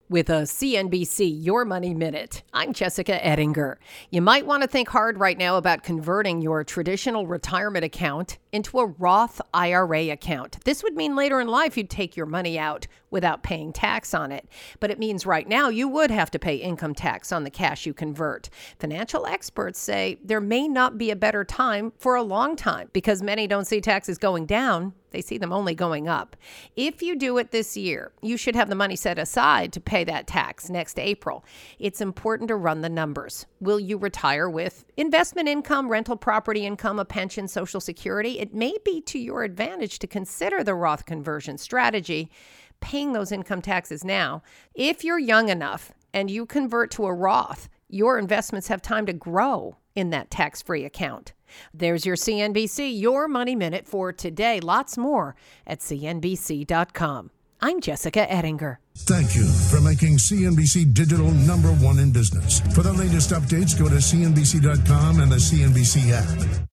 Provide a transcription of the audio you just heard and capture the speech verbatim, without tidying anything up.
with a C N B C Your Money Minute. I'm Jessica Ettinger. You might want to think hard right now about converting your traditional retirement account into a Roth I R A account. This would mean later in life you'd take your money out without paying tax on it. But it means right now you would have to pay income tax on the cash you convert. Financial experts say there may not be a better time for a long time because many don't see taxes going down. They see them only going up. If you do it this year, you should have the money set aside to pay that tax next April. It's important to run the numbers. Will you retire with investment income, rental property income, a pension, Social Security? It may be to your advantage to consider the Roth conversion strategy, paying those income taxes now. If you're young enough and you convert to a Roth, your investments have time to grow in that tax-free account. There's your C N B C Your Money Minute for today. Lots more at C N B C dot com. I'm Jessica Ettinger. Thank you for making C N B C Digital number one in business. For the latest updates, go to C N B C dot com and the C N B C app.